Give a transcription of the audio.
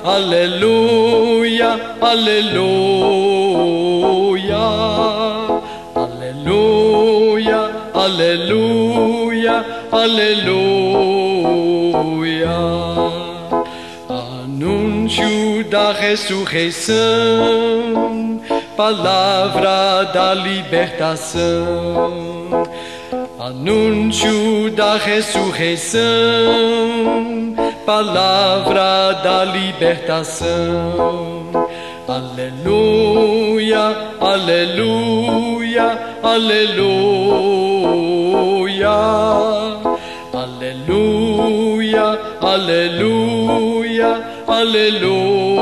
Aleluia, aleluia, aleluia, aleluia, aleluia. Anúncio da ressurreição, palavra da libertação. Anúncio da ressurreição, palavra da libertação. Aleluia, aleluia, aleluia, aleluia, aleluia, aleluia.